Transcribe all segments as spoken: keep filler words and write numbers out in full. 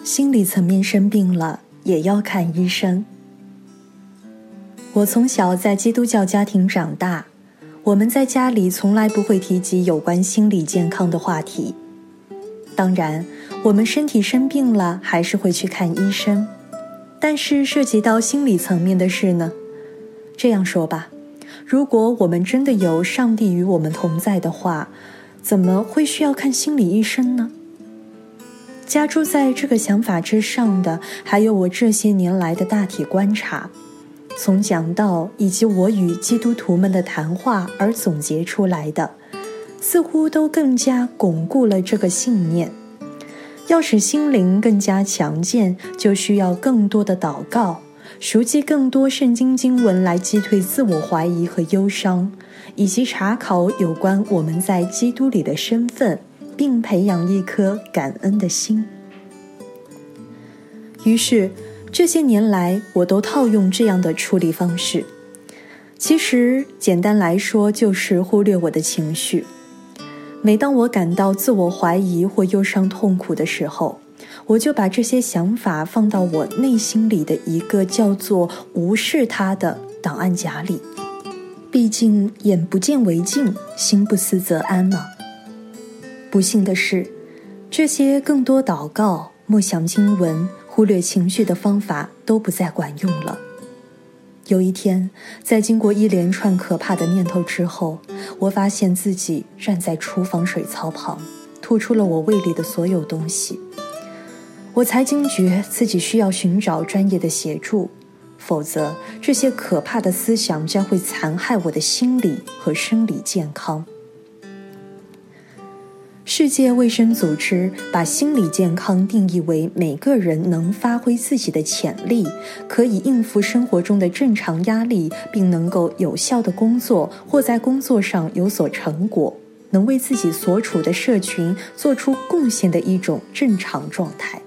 心理层面生病了也要看医生。我从小在基督教家庭长大，我们在家里从来不会提及有关心理健康的话题。当然，我们身体生病了还是会去看医生，但是涉及到心理层面的事呢？这样说吧，如果我们真的有上帝与我们同在的话，怎么会需要看心理医生呢？加诸在这个想法之上的，还有我这些年来的大体观察，从讲道以及我与基督徒们的谈话而总结出来的，似乎都更加巩固了这个信念。要使心灵更加强健，就需要更多的祷告，熟记更多圣经经文来击退自我怀疑和忧伤，以及查考有关我们在基督里的身份，并培养一颗感恩的心。于是这些年来我都套用这样的处理方式，其实简单来说就是忽略我的情绪。每当我感到自我怀疑或忧伤痛苦的时候，我就把这些想法放到我内心里的一个叫做无视它的档案夹里。毕竟眼不见为净，心不思则安嘛。不幸的是，这些更多祷告、默想经文、忽略情绪的方法都不再管用了。有一天，在经过一连串可怕的念头之后，我发现自己站在厨房水槽旁，吐出了我胃里的所有东西。我才惊觉自己需要寻找专业的协助，否则这些可怕的思想将会残害我的心理和生理健康。世界卫生组织把心理健康定义为每个人能发挥自己的潜力，可以应付生活中的正常压力，并能够有效的工作或在工作上有所成果，能为自己所处的社群做出贡献的一种正常状态。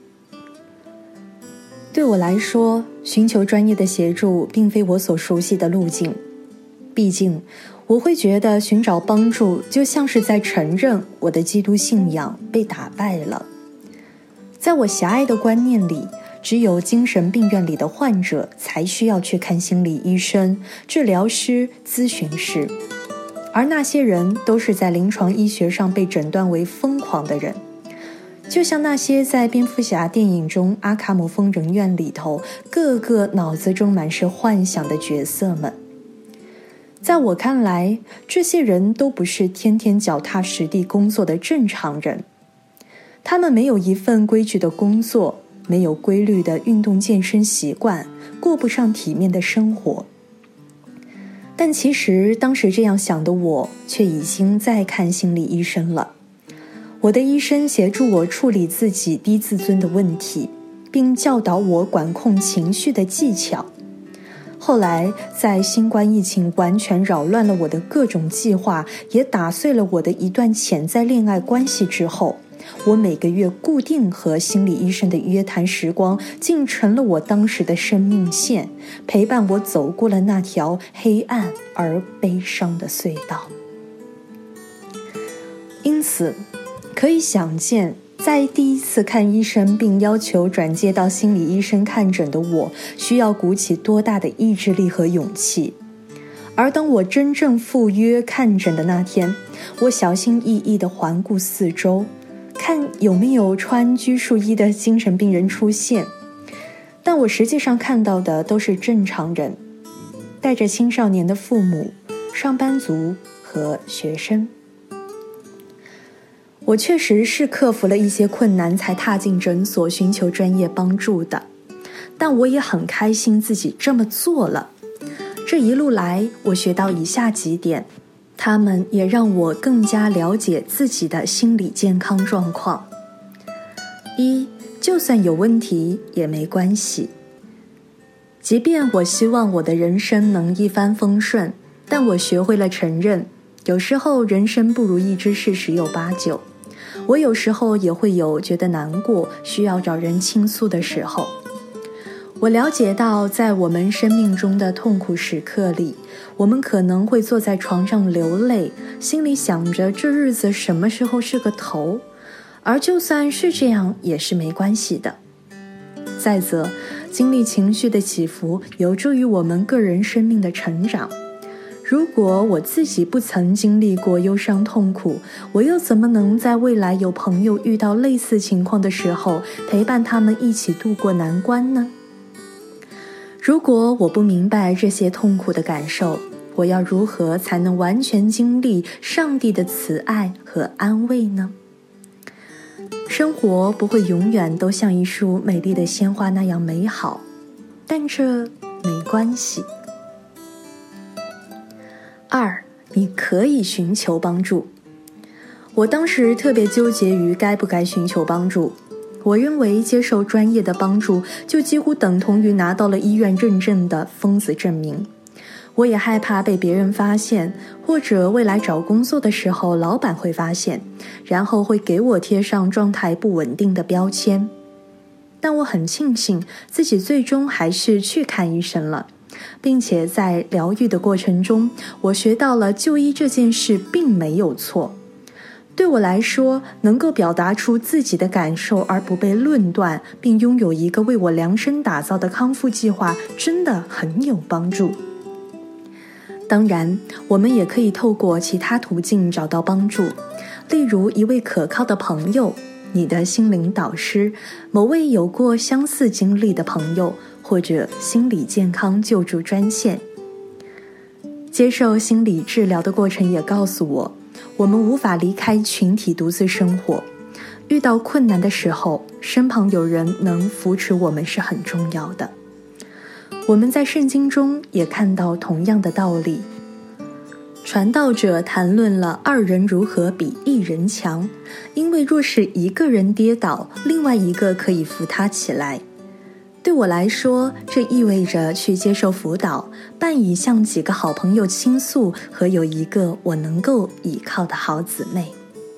对我来说，寻求专业的协助并非我所熟悉的路径，毕竟我会觉得寻找帮助就像是在承认我的基督信仰被打败了。在我狭隘的观念里，只有精神病院里的患者才需要去看心理医生、治疗师、咨询师，而那些人都是在临床医学上被诊断为疯狂的人，就像那些在蝙蝠侠电影中阿卡姆疯人院里头个个脑子中满是幻想的角色们。在我看来，这些人都不是天天脚踏实地工作的正常人。他们没有一份规矩的工作，没有规律的运动健身习惯，过不上体面的生活。但其实当时这样想的我，却已经在看心理医生了。我的医生协助我处理自己低自尊的问题，并教导我管控情绪的技巧。后来，在新冠疫情完全扰乱了我的各种计划，也打碎了我的一段潜在恋爱关系之后，我每个月固定和心理医生的约谈时光，竟成了我当时的生命线，陪伴我走过了那条黑暗而悲伤的隧道。因此，可以想见，在第一次看医生并要求转介到心理医生看诊的我，需要鼓起多大的意志力和勇气。而当我真正赴约看诊的那天，我小心翼翼地环顾四周，看有没有穿拘束衣的精神病人出现，但我实际上看到的都是正常人，带着青少年的父母、上班族和学生。我确实是克服了一些困难才踏进诊所寻求专业帮助的，但我也很开心自己这么做了。这一路来，我学到以下几点，他们也让我更加了解自己的心理健康状况。一，就算有问题也没关系。即便我希望我的人生能一帆风顺，但我学会了承认，有时候人生不如意之事十有八九。我有时候也会有觉得难过，需要找人倾诉的时候。我了解到，在我们生命中的痛苦时刻里，我们可能会坐在床上流泪，心里想着这日子什么时候是个头， 而就算是这样也是没关系的。再则，经历情绪的起伏有助于我们个人生命的成长。如果我自己不曾经历过忧伤痛苦，我又怎么能在未来有朋友遇到类似情况的时候，陪伴他们一起度过难关呢？如果我不明白这些痛苦的感受，我要如何才能完全经历上帝的慈爱和安慰呢？生活不会永远都像一束美丽的鲜花那样美好，但这没关系。二，你可以寻求帮助。我当时特别纠结于该不该寻求帮助。我认为接受专业的帮助就几乎等同于拿到了医院认证的疯子证明。我也害怕被别人发现，或者未来找工作的时候老板会发现，然后会给我贴上状态不稳定的标签。但我很庆幸自己最终还是去看医生了，并且在疗愈的过程中，我学到了就医这件事并没有错。对我来说，能够表达出自己的感受而不被论断，并拥有一个为我量身打造的康复计划，真的很有帮助。当然，我们也可以透过其他途径找到帮助，例如一位可靠的朋友、你的心灵导师、某位有过相似经历的朋友，或者心理健康救助专线。接受心理治疗的过程也告诉我，我们无法离开群体独自生活，遇到困难的时候，身旁有人能扶持我们是很重要的。我们在圣经中也看到同样的道理。传道者谈论了二人如何比一人强，因为若是一个人跌倒，另外一个可以扶他起来。对我来说，这意味着去接受辅导，伴以向几个好朋友倾诉和有一个我能够依靠的好姊妹。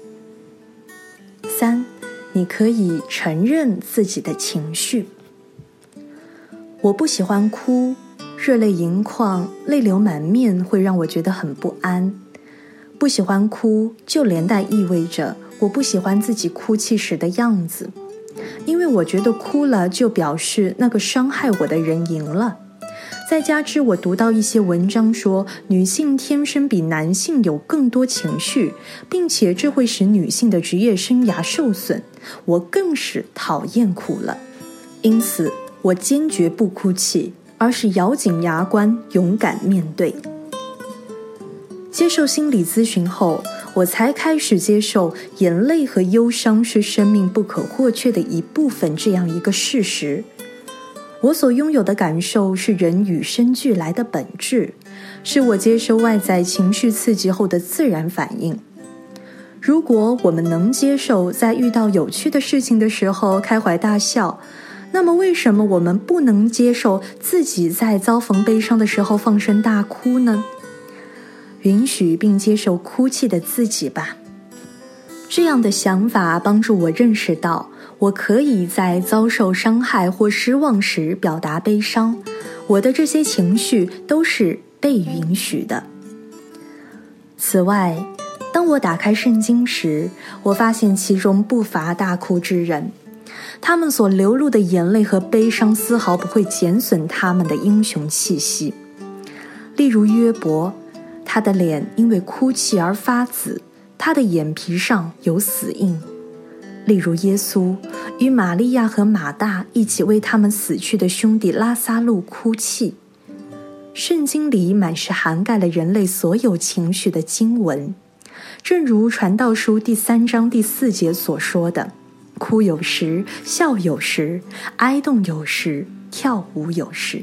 三，你可以承认自己的情绪。我不喜欢哭，热泪盈眶、泪流满面会让我觉得很不安。不喜欢哭，就连带意味着我不喜欢自己哭泣时的样子，因为我觉得哭了就表示那个伤害我的人赢了。再加之我读到一些文章说，女性天生比男性有更多情绪，并且这会使女性的职业生涯受损，我更是讨厌哭了。因此，我坚决不哭泣，而是咬紧牙关，勇敢面对。接受心理咨询后，我才开始接受眼泪和忧伤是生命不可或缺的一部分这样一个事实。我所拥有的感受是人与生俱来的本质，是我接受外在情绪刺激后的自然反应。如果我们能接受在遇到有趣的事情的时候开怀大笑，那么为什么我们不能接受自己在遭逢悲伤的时候放声大哭呢？允许并接受哭泣的自己吧。这样的想法帮助我认识到，我可以在遭受伤害或失望时表达悲伤，我的这些情绪都是被允许的。此外，当我打开圣经时，我发现其中不乏大哭之人，他们所流露的眼泪和悲伤丝毫不会减损他们的英雄气息。例如约伯，他的脸因为哭泣而发紫，他的眼皮上有死印。例如耶稣，与玛利亚和马大一起为他们死去的兄弟拉撒路哭泣。圣经里满是涵盖了人类所有情绪的经文，正如传道书第三章第四节所说的，哭有时，笑有时，哀动有时，跳舞有时。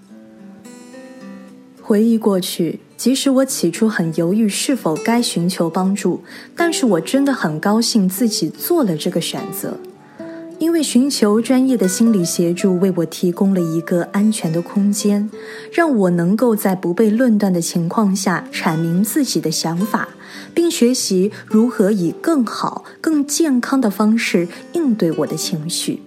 回忆过去，即使我起初很犹豫是否该寻求帮助，但是我真的很高兴自己做了这个选择，因为寻求专业的心理协助为我提供了一个安全的空间，让我能够在不被论断的情况下阐明自己的想法，并学习如何以更好、更健康的方式应对我的情绪。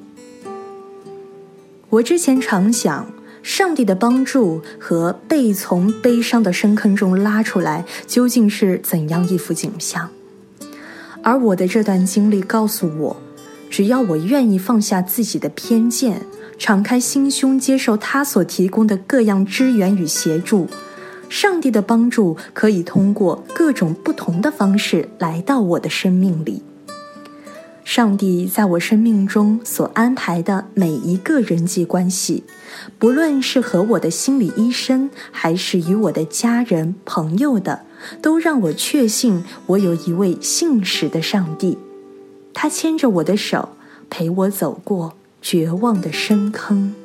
我之前常想，上帝的帮助和被从悲伤的深坑中拉出来究竟是怎样一幅景象？ 而我的这段经历告诉我，只要我愿意放下自己的偏见，敞开心胸接受他所提供的各样支援与协助，上帝的帮助可以通过各种不同的方式来到我的生命里。上帝在我生命中所安排的每一个人际关系，不论是和我的心理医生，还是与我的家人、朋友的，都让我确信我有一位信实的上帝。他牵着我的手，陪我走过绝望的深坑。